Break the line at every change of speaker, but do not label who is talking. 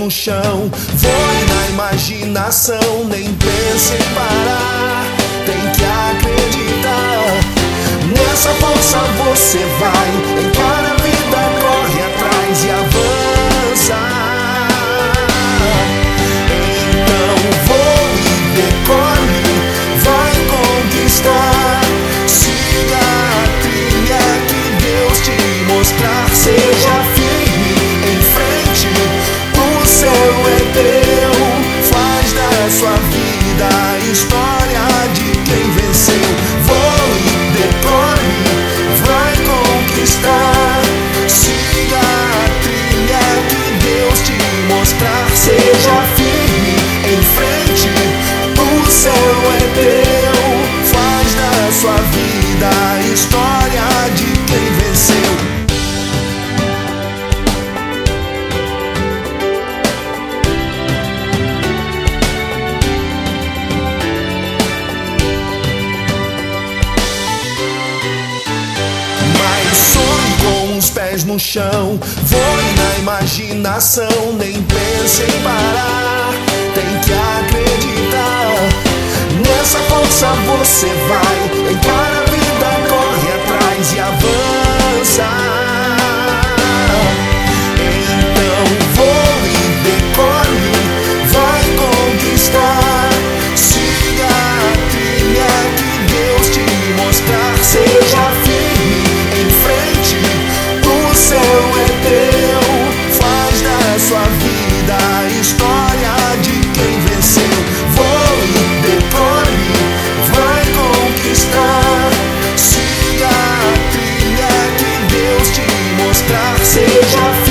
no chão. Voe na imaginação, nem pense em parar. Tem que acreditar, nessa força você vai. Encara a vida, corre atrás e avança. Então voe, decore, vai conquistar. Siga a trilha que Deus te mostrar. Seja firme em frente, o céu é teu. Faz da sua vida a história de quem venceu. Voe, decore, vai conquistar. Siga a trilha que Deus te mostrar. Seja firme em frente, o céu é teu. Faz da sua vida a história de quem venceu. Pés no chão, voe na imaginação, nem pense em parar. Tem que acreditar, nessa força você vai. Encara a vida, corre atrás e avança. Então voe, decore, vai conquistar. Siga a trilha que Deus te mostrar. Seja firme em frente, o céu é teu. Faz da sua vida a história de quem venceu. Voe, decore, vai conquistar. Siga a trilha que Deus te mostrar. Seja